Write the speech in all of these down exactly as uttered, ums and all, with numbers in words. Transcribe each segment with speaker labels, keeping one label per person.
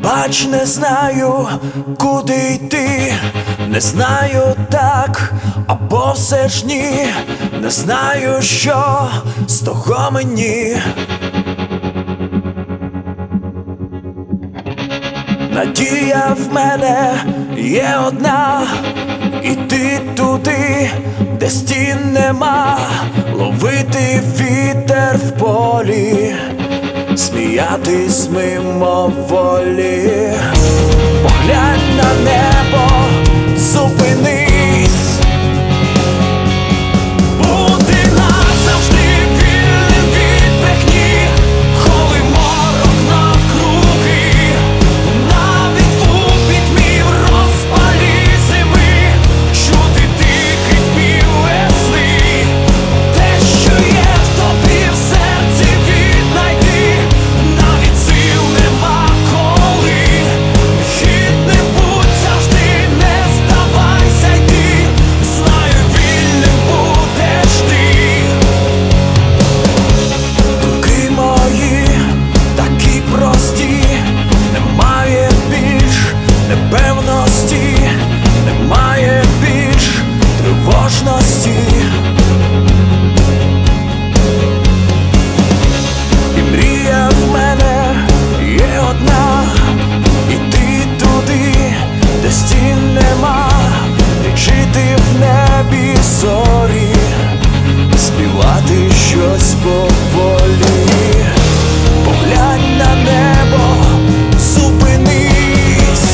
Speaker 1: Пробач, не знаю, куди йти, не знаю так, або все ж ні, не знаю, що з того мені. Надія в мене є одна, іти туди, де стін нема, ловити вітер в полі, сміятись мимоволі. Поглянь на небо, зупинись. Бути назавжди вільним від брехні, коли морок навкруги, навіть у пітьмі в розпалі зими, чути тихий спів весни. Те, що є в тобі в серці, віднайди, навіть сил нема коли. Хідним будь завжди, не здавайся, йди, знаю, вільним будеш ти. Думки мої такі прості, немає більш непевності, немає більш тривожності. І мрія в мене є одна, іти туди, де стін нема, лічити в небі зорі, співати щось поволі. Поглянь на небо, зупинись.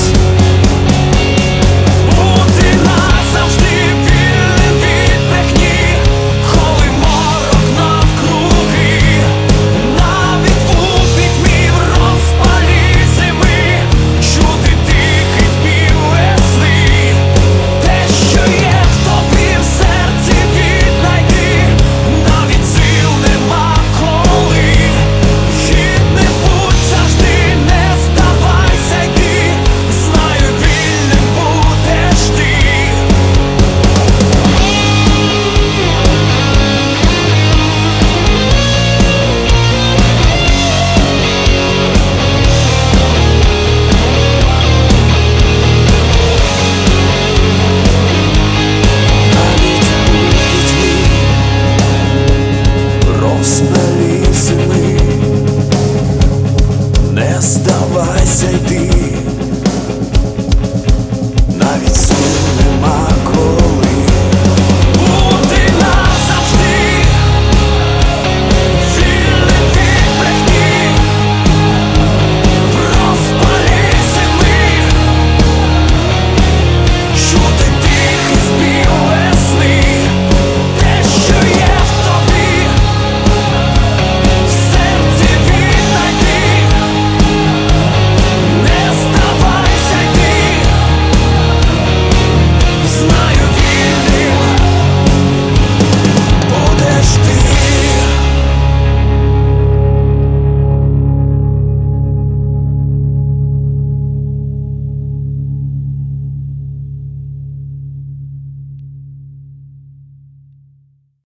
Speaker 1: Бути назавжди вільним від брехні, коли морок навкруги, навіть у пітьмі в розпалі зими, чути тихий спів весни. Те, що є в тобі в серці, віднайди, навіть сил нема коли. Хідним будь завжди, не здавайся, йди, знаю, вільним будеш ти. Навіть у пітьмі в розпалі зими, не здавайся, йди,